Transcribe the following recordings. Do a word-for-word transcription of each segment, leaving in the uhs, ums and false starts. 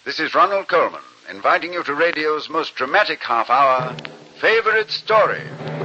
This is Ronald Coleman, inviting you to radio's most dramatic half hour, Favorite Story.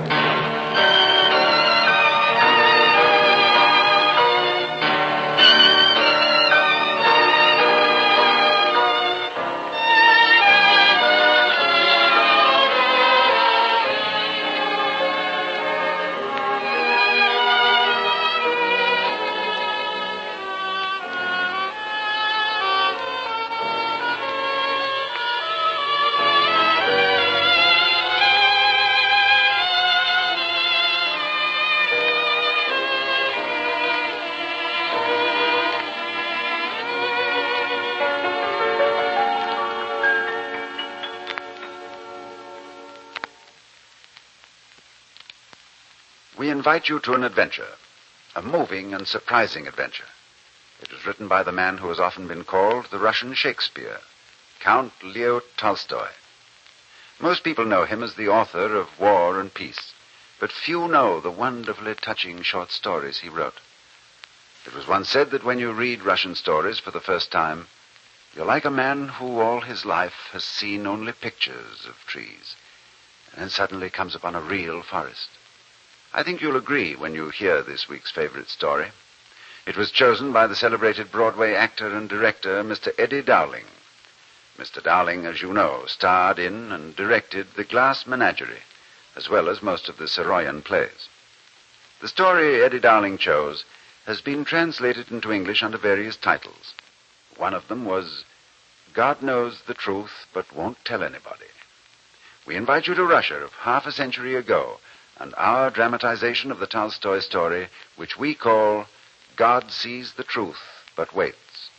We invite you to an adventure, a moving and surprising adventure. It was written by the man who has often been called the Russian Shakespeare, Count Leo Tolstoy. Most people know him as the author of War and Peace, but few know the wonderfully touching short stories he wrote. It was once said that when you read Russian stories for the first time, you're like a man who all his life has seen only pictures of trees, and then suddenly comes upon a real forest. I think you'll agree when you hear this week's favorite story. It was chosen by the celebrated Broadway actor and director, Mister Eddie Dowling. Mister Dowling, as you know, starred in and directed The Glass Menagerie, as well as most of the Saroyan plays. The story Eddie Dowling chose has been translated into English under various titles. One of them was God Knows the Truth But Won't Tell Anybody. We invite you to Russia of half a century ago, and our dramatization of the Tolstoy story, which we call God Sees the Truth But Waits.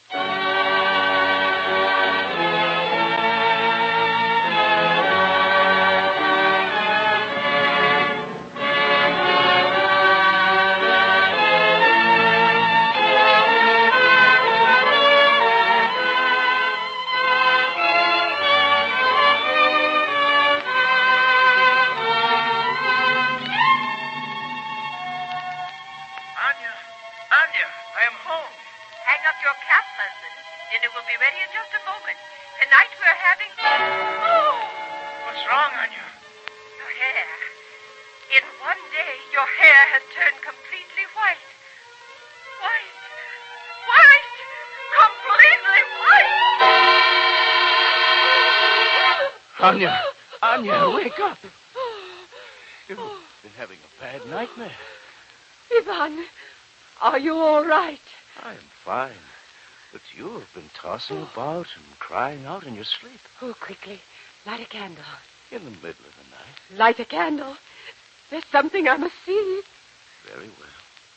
Anya, Anya, wake up. You've been having a bad nightmare. Ivan, are you all right? I'm fine. But you have been tossing oh. about and crying out in your sleep. Oh, quickly. Light a candle. In the middle of the night. Light a candle. There's something I must see. Very well.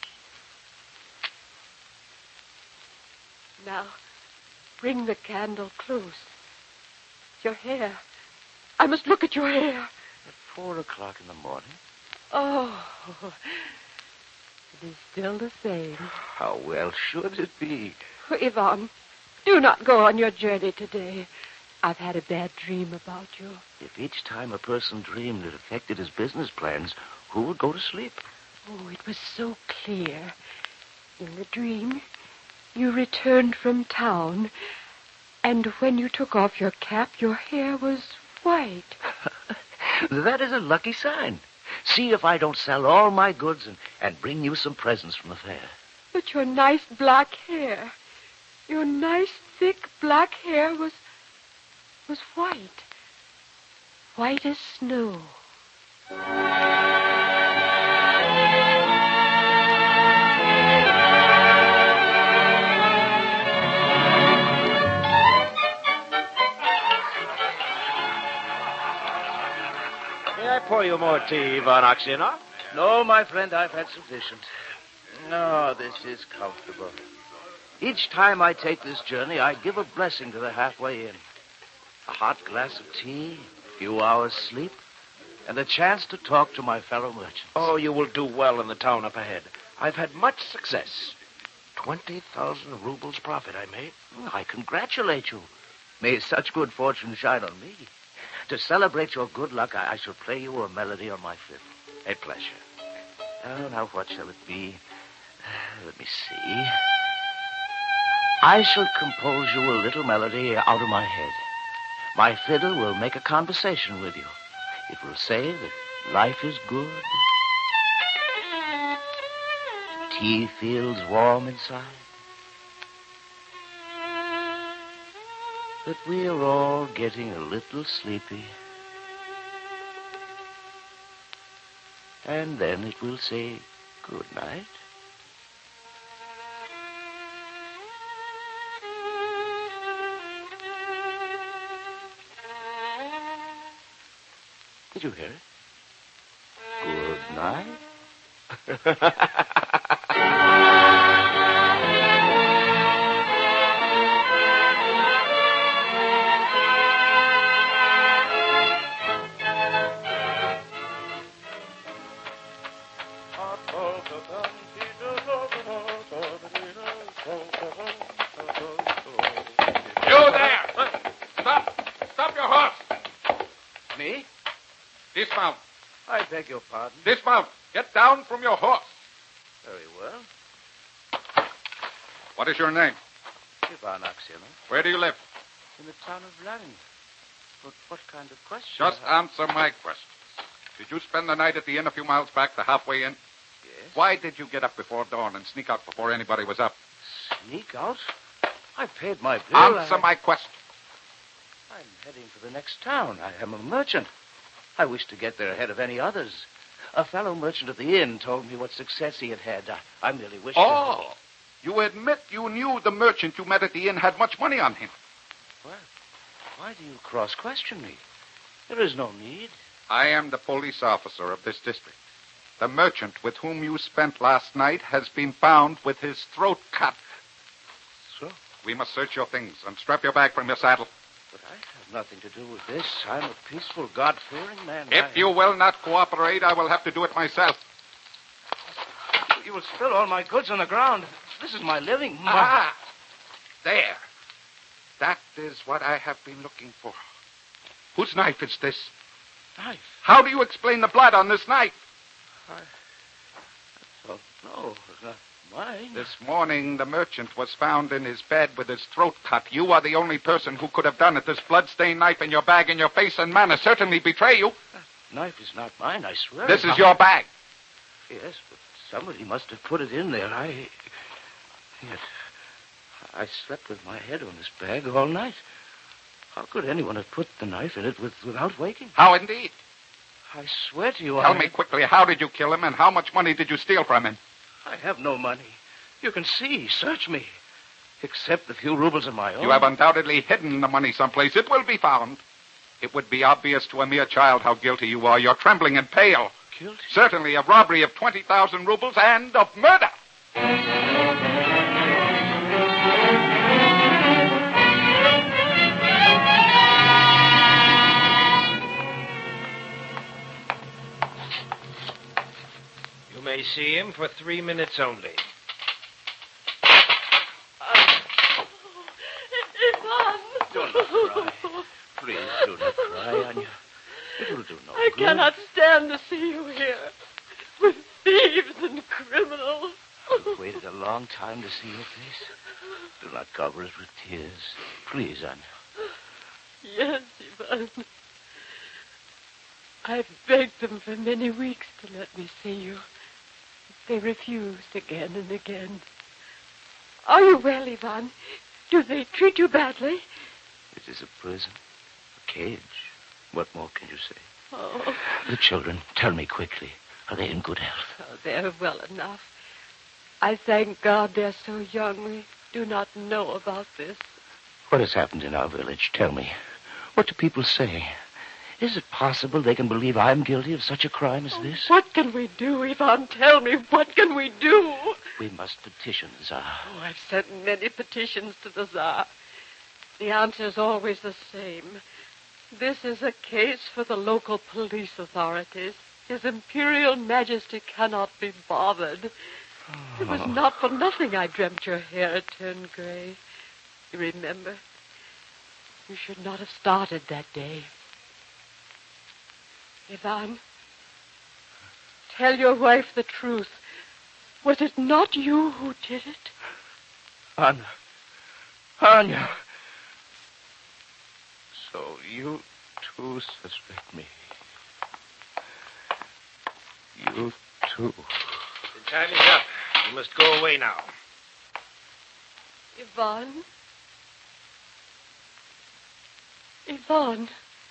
Now, bring the candle close. Your hair. I must look at your hair. At four o'clock in the morning. Oh, it is still the same. How well should it be? Oh, Ivan, do not go on your journey today. I've had a bad dream about you. If each time a person dreamed it affected his business plans, who would go to sleep? Oh, it was so clear. In the dream, you returned from town, and when you took off your cap, your hair was white. That is a lucky sign. See if I don't sell all my goods and, and bring you some presents from the fair. But your nice black hair, your nice thick black hair was, was white. White as snow. May I pour you more tea, Ivan Aksionov? No, my friend, I've had sufficient. No, this is comfortable. Each time I take this journey, I give a blessing to the halfway inn. A hot glass of tea, a few hours' sleep, and a chance to talk to my fellow merchants. Oh, you will do well in the town up ahead. I've had much success. Twenty thousand rubles profit I made. I congratulate you. May such good fortune shine on me. To celebrate your good luck, I, I shall play you a melody on my fiddle. A pleasure. Oh, now what shall it be? Let me see. I shall compose you a little melody out of my head. My fiddle will make a conversation with you. It will say that life is good. The tea feels warm inside. That we are all getting a little sleepy. And then it will say good night. Did you hear it? Good night. You there! Stop! Stop your horse! Me? Dismount. I beg your pardon. Dismount. Get down from your horse. Very well. What is your name? Ivan Aksionov, Where do you live? in the town of Larin. But what kind of question? Just answer my questions. Did you spend the night at the inn a few miles back, the halfway inn? Yes. Why did you get up before dawn and sneak out before anybody was up? Sneak out? I paid my bill. Answer I... my question. I'm heading for the next town. I am a merchant. I wish to get there ahead of any others. A fellow merchant at the inn told me what success he had had. I, I merely wish Oh, you admit you knew the merchant you met at the inn had much money on him. to... Well, why do you cross-question me? There is no need. I am the police officer of this district. The merchant with whom you spent last night has been found with his throat cut. So? We must search your things and strap your bag from your saddle. But I have nothing to do with this. I'm a peaceful, God-fearing man. If I... you will not cooperate, I will have to do it myself. You will spill all my goods on the ground. This is my living. My... Ah! There. That is what I have been looking for. Whose knife is this? Knife? How do you explain the blood on this knife? I... Oh, no, it's not mine. This morning, the merchant was found in his bed with his throat cut. You are the only person who could have done it. This blood-stained knife in your bag in your face and manner certainly betray you. That knife is not mine, I swear. This it. is your bag. Yes, but somebody must have put it in there. I... Yet, I slept with my head on this bag all night. How could anyone have put the knife in it with, without waking? How indeed? I swear to you, Tell I... me quickly, how did you kill him and how much money did you steal from him? I have no money. You can see. Search me. Except the few rubles of my own. You have undoubtedly hidden the money someplace. It will be found. It would be obvious to a mere child how guilty you are. You're trembling and pale. Guilty? Certainly of robbery of twenty thousand rubles and of murder. You may see him for three minutes only. Ivan! Do not cry. Please do not cry, Anya. It will do no I good. cannot stand to see you here with thieves and criminals. I've waited a long time to see your face. Do not cover it with tears. Please, Anya. Yes, Ivan. I've begged them for many weeks to let me see you. They refused again and again. Are you well, Ivan? Do they treat you badly? It is a prison, a cage. What more can you say? Oh, The children, tell me quickly. Are they in good health? oh, they're well enough. I thank God they're so young we do not know about this. What has happened in our village? Tell me. What do people say? Is it possible they can believe I'm guilty of such a crime as this? What can we do, Ivan? Tell me, what can we do? We must petition the Tsar. Oh, I've sent many petitions to the Tsar. The answer's always the same. This is a case for the local police authorities. His Imperial Majesty cannot be bothered. It was not for nothing I dreamt your hair had turned gray. You remember? You should not have started that day. Ivan, tell your wife the truth. Was it not you who did it? Anna, Anya. So you too suspect me. You too. The time is up. You must go away now. Ivan? Ivan,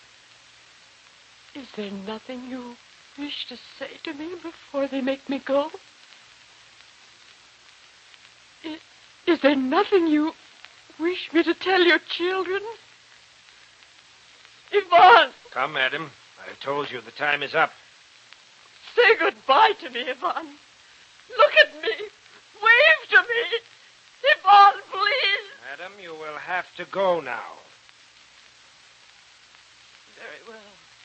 is there nothing you wish to say to me before they make me go? Is, is there nothing you wish me to tell your children? Ivan! Come, madam. I told you the time is up. Say goodbye to me, Ivan. Look at me. Wave to me. Ivan, please. Madam, you will have to go now. Very well.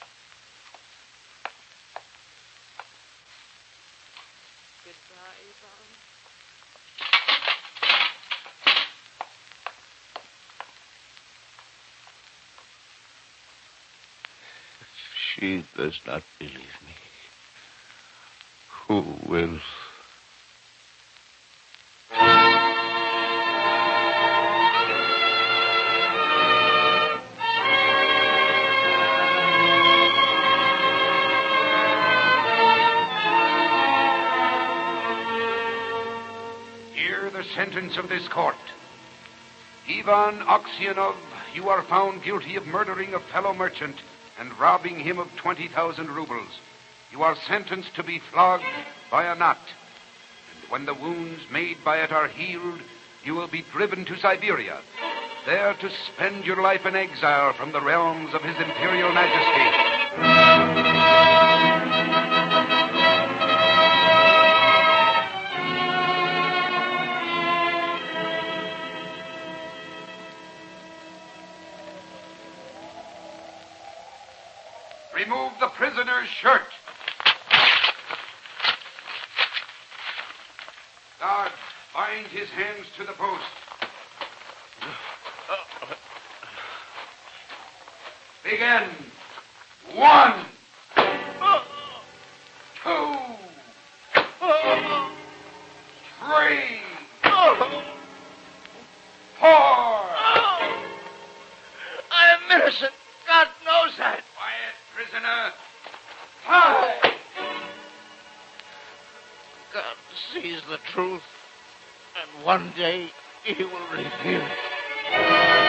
Goodbye, Ivan. She does not believe me. Who will? Hear the sentence of this court. Ivan Aksionov, you are found guilty of murdering a fellow merchant and robbing him of twenty thousand rubles. You are sentenced to be flogged by a knot. And when the wounds made by it are healed, you will be driven to Siberia, there to spend your life in exile from the realms of His Imperial Majesty. Remove the prisoner's shirt. Guard, bind his hands to the post. Begin. One. Two. Three. Four. I am innocent. God knows that. Quiet, prisoner. Five. God sees the truth, and one day He will reveal it.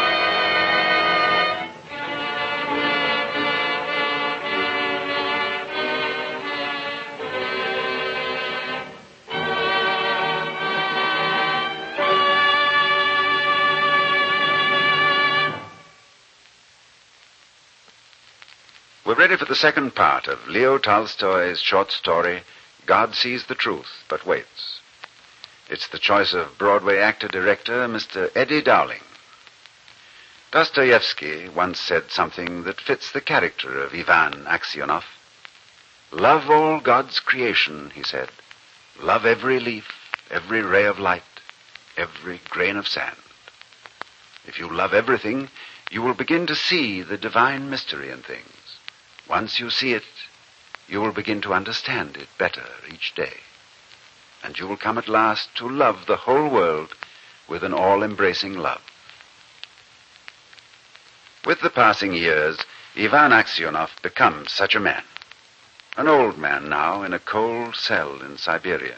We're ready for the second part of Leo Tolstoy's short story, God Sees the Truth But Waits. It's the choice of Broadway actor-director Mister Eddie Dowling. Dostoevsky once said something that fits the character of Ivan Aksionov. Love all God's creation, he said. Love every leaf, every ray of light, every grain of sand. If you love everything, you will begin to see the divine mystery in things. Once you see it, you will begin to understand it better each day. And you will come at last to love the whole world with an all-embracing love. With the passing years, Ivan Aksionov becomes such a man. An old man now in a cold cell in Siberia.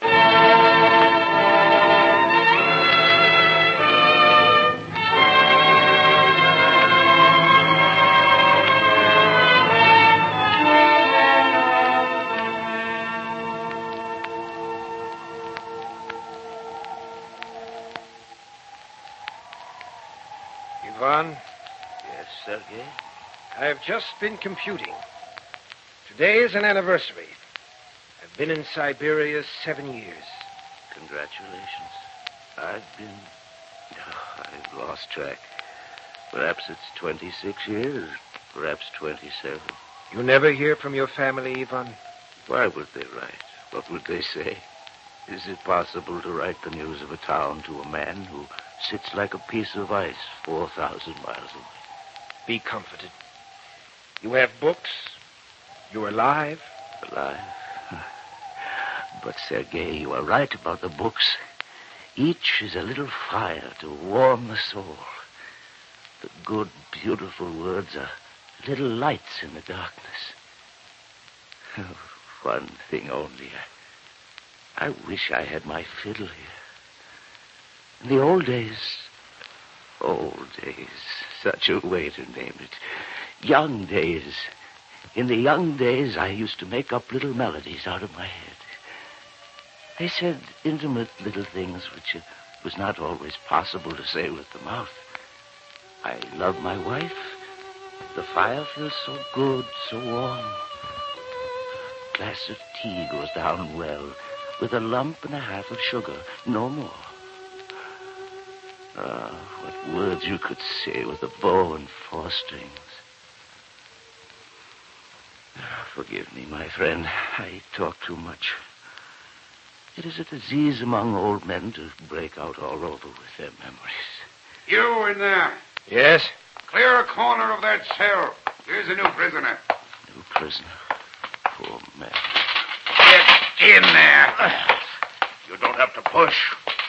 Ivan, Yes, Sergei? I have just been computing. Today is an anniversary. I've been in Siberia seven years. Congratulations. I've been... Oh, I've lost track. Perhaps it's twenty-six years. Perhaps twenty-seven. You never hear from your family, Ivan? Why would they write? What would they say? Is it possible to write the news of a town to a man who sits like a piece of ice four thousand miles away? Be comforted. You have books. You're alive. Alive? But, Sergei, you are right about the books. Each is a little fire to warm the soul. The good, beautiful words are little lights in the darkness. One thing only. I, I wish I had my fiddle here. In the old days, old days, such a way to name it. Young days. In the young days, I used to make up little melodies out of my head. They said intimate little things which it was not always possible to say with the mouth. I love my wife. The fire feels so good, so warm. A glass of tea goes down well, with a lump and a half of sugar, no more. Ah, what words you could say with a bow and four strings. Forgive me, my friend. I talk too much. It is a disease among old men to break out all over with their memories. You in there. Yes? Clear a corner of that cell. Here's a new prisoner. New prisoner? Poor man. Get in there. You don't have to push.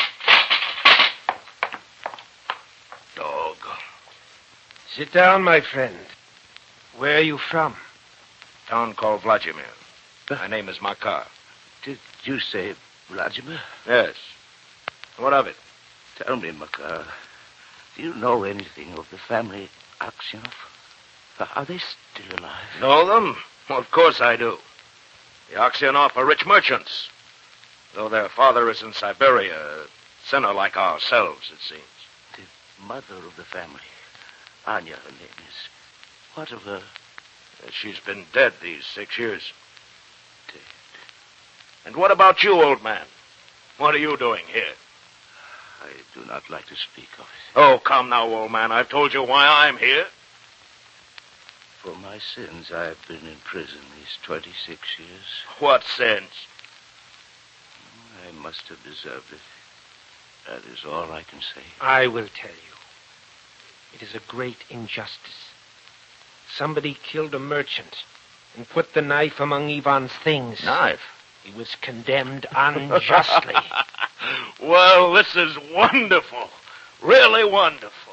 Dog. Sit down, my friend. Where are you from? Town called Vladimir. My name is Makar. Did you say Vladimir? Yes. What of it? Tell me, Makar, do you know anything of the family Aksionov? Are they still alive? Know them? Well, of course I do. The Aksionov are rich merchants. Though their father is in Siberia, a sinner like ourselves, it seems. The mother of the family, Anya, her name is. What of her? She's been dead these six years. Dead. And what about you, old man? What are you doing here? I do not like to speak of it. Oh, come now, old man. I've told you why I'm here. For my sins, I have been in prison these twenty-six years. What sins? I must have deserved it. That is all I can say. I will tell you. It is a great injustice. Somebody killed a merchant and put the knife among Ivan's things. Knife? He was condemned unjustly. Well, this is wonderful. Really wonderful.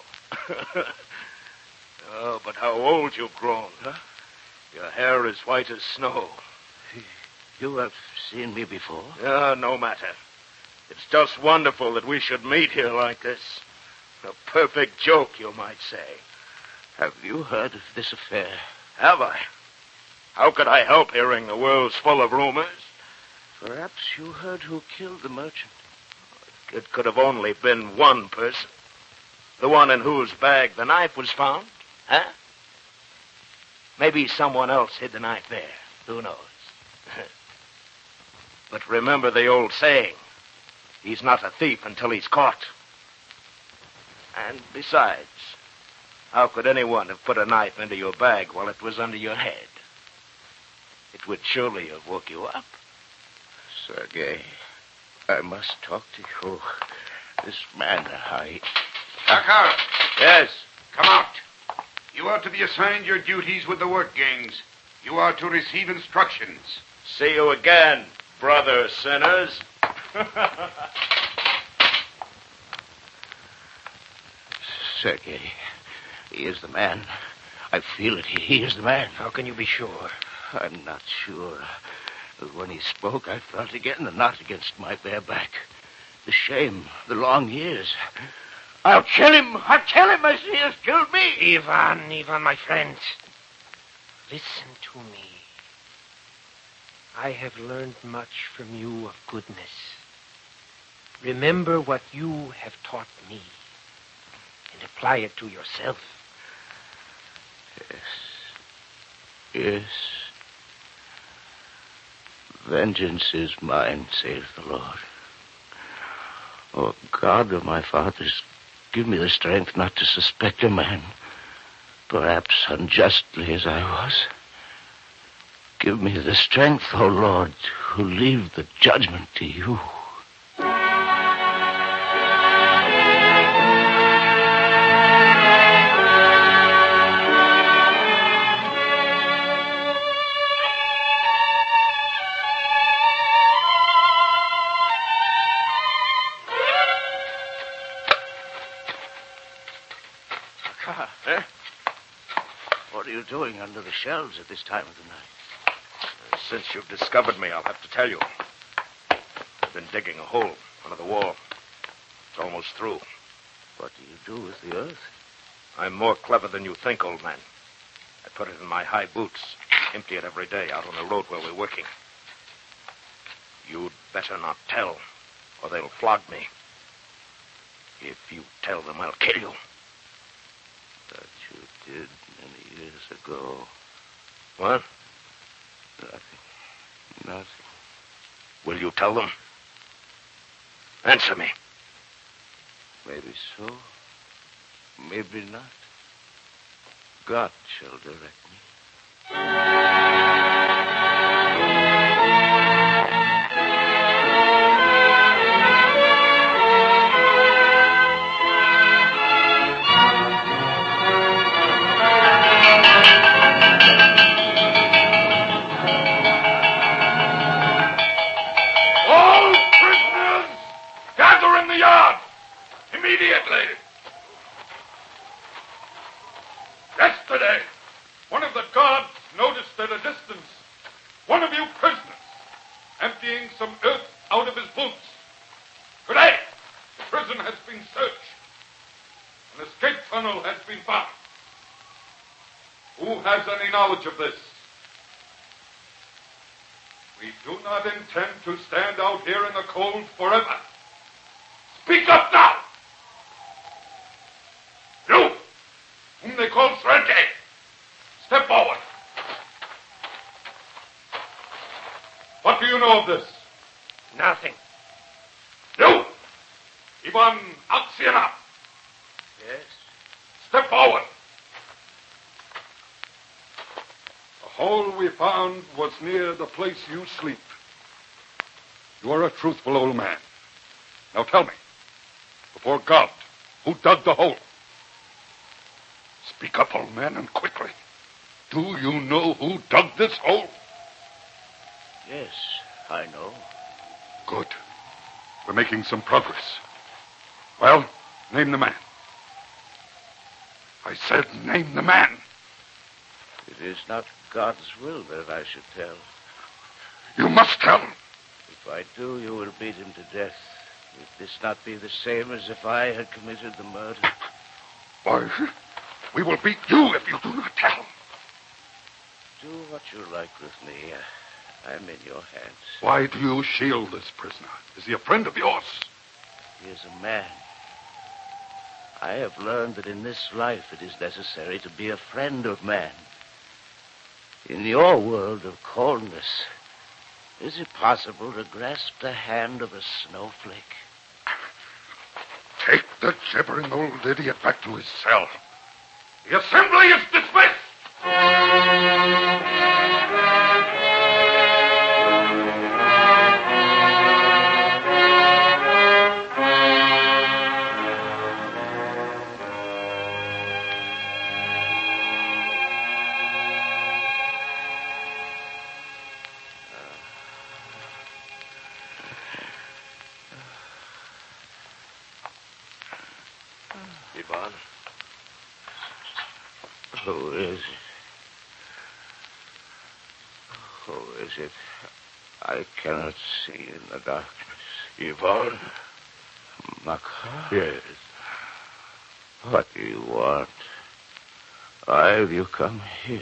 Oh, but how old you've grown, huh? Your hair is white as snow. You have seen me before? Yeah, no matter. It's just wonderful that we should meet here like this. A perfect joke, you might say. Have you heard of this affair? Have I? How could I help hearing the world's full of rumors? Perhaps you heard who killed the merchant. It could have only been one person. The one in whose bag the knife was found. Huh? Maybe someone else hid the knife there. Who knows? But remember the old saying. He's not a thief until he's caught. And besides, how could anyone have put a knife into your bag while it was under your head? It would surely have woke you up. Sergei, I must talk to you. This man, I... Makar, Yes. come out. You are to be assigned your duties with the work gangs. You are to receive instructions. See you again, brother sinners. Sergei, he is the man. I feel it. He, he is the man. How can you be sure? I'm not sure. But when he spoke, I felt again the knot against my bare back. The shame, the long years. I'll kill him. I'll kill him as he has killed me. Ivan, Ivan, my friend. Listen to me. I have learned much from you of goodness. Remember what you have taught me and apply it to yourself. Yes. Yes. Vengeance is mine, saith the Lord. Oh, God of my fathers, give me the strength not to suspect a man, perhaps unjustly as I was. Give me the strength, O Lord, to leave the judgment to you. Carl. Eh? What are you doing under the shelves at this time of the night? Uh, since you've discovered me, I'll have to tell you. I've been digging a hole under the wall. It's almost through. What do you do with the earth? I'm more clever than you think, old man. I put it in my high boots, empty it every day out on the road where we're working. You'd better not tell, or they'll flog me. If you tell them, I'll kill you. That you did many years ago. What? Nothing. Nothing. Will you tell them? Answer me. Maybe so. Maybe not. God shall direct me. All prisoners, gather in the yard. Immediately. Yesterday, one of the guards noticed at a distance one of you prisoners emptying some earth out of his boots. Today, the prison has been searched. An escape tunnel has been found. Who has any knowledge of this? We do not intend to stand out here in the cold forever. Speak up now! You, whom they call Sergei, step forward. What do you know of this? Nothing. You, Ivan Aksionov, Yes? step forward. The hole we found was near the place you sleep. You are a truthful old man. Now tell me, before God, who dug the hole? Speak up, old man, and quickly. Do you know who dug this hole? Yes, I know. Good. We're making some progress. Well, name the man. I said name the man. It is not God's will that I should tell. You must tell. If I do, you will beat him to death. Would this not be the same as if I had committed the murder? Why, we will beat you if you do not tell. Do what you like with me. I'm in your hands. Why do you shield this prisoner? Is he a friend of yours? He is a man. I have learned that in this life it is necessary to be a friend of man. In your world of coldness, is it possible to grasp the hand of a snowflake? Take the gibbering old idiot back to his cell. The assembly is dismissed. Ivan. Who is it? Who is it? I cannot see in the darkness. Ivan? Makar? Yes. What do you want? Why have you come here?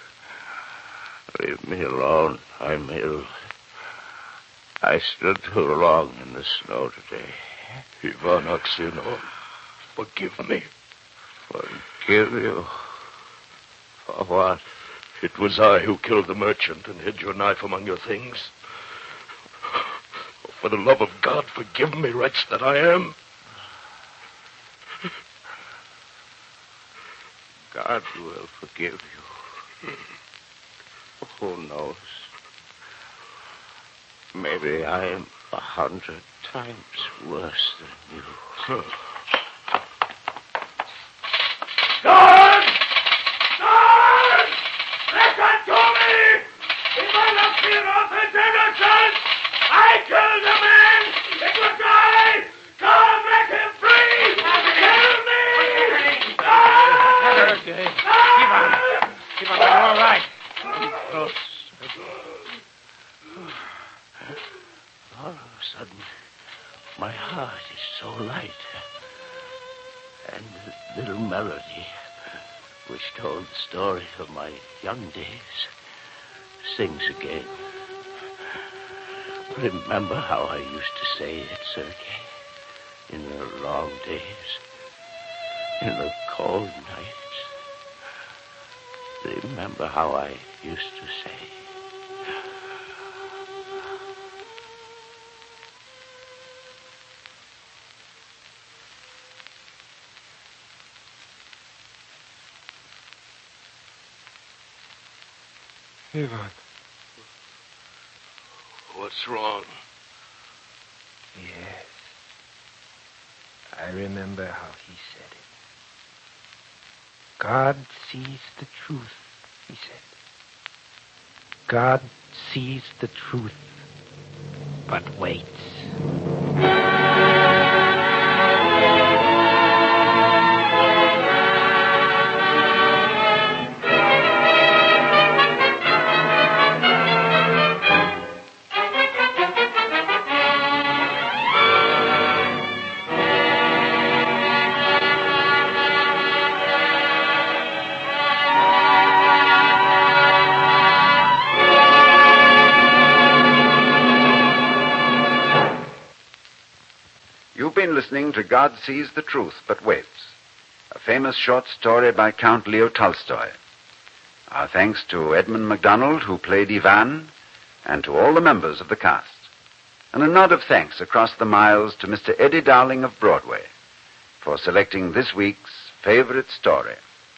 Leave me alone. I'm ill. I stood too long in the snow today. Ivan Aksionov, forgive me. Forgive you? For what? It was I who killed the merchant and hid your knife among your things. For the love of God, forgive me, wretch that I am. God will forgive you. Who knows? Maybe I am a hundred times worse than you. Guard! Guard! Listen to me! Ivan Aksionov is innocent! I killed the man! It was I! God, make him free! Kill me! Ah! Sergei. Ivan. Ivan, are you all right? Close. All of a sudden, my heart is so light. And the little melody, which told the story of my young days, sings again. Remember how I used to say it, Sergei, in the long days, in the cold nights. Remember how I used to say. Ivan. What's wrong? Yes. I remember how he said it. God sees the truth, he said. God sees the truth, but waits. You've been listening to God Sees the Truth But Waits, a famous short story by Count Leo Tolstoy. Our thanks to Edmund MacDonald, who played Ivan, and to all the members of the cast. And a nod of thanks across the miles to Mister Eddie Dowling of Broadway for selecting this week's favorite story.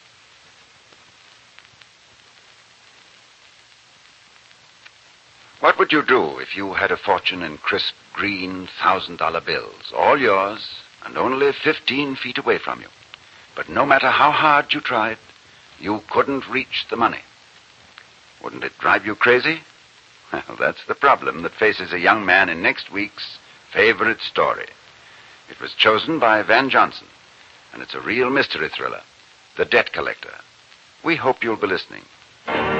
What would you do if you had a fortune in crisp, green, thousand-dollar bills, all yours and only fifteen feet away from you? But no matter how hard you tried, you couldn't reach the money. Wouldn't it drive you crazy? Well, that's the problem that faces a young man in next week's favorite story. It was chosen by Van Johnson, and it's a real mystery thriller, The Debt Collector. We hope you'll be listening.